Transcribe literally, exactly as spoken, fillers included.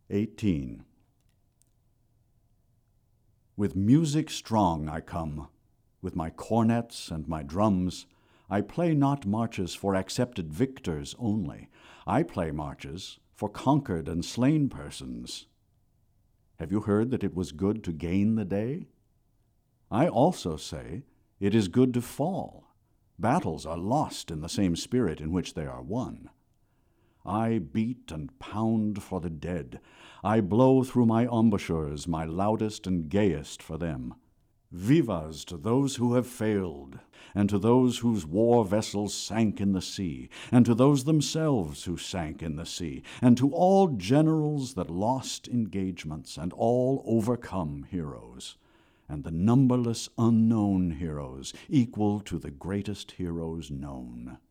eighteen. With music strong I come, with my cornets and my drums. I play not marches for accepted victors only. I play marches for conquered and slain persons. Have you heard that it was good to gain the day? I also say it is good to fall. Battles are lost in the same spirit in which they are won. I beat and pound for the dead. I blow through my embouchures my loudest and gayest for them. Vivas to those who have failed, and to those whose war vessels sank in the sea, and to those themselves who sank in the sea, and to all generals that lost engagements, and all overcome heroes, and the numberless unknown heroes equal to the greatest heroes known.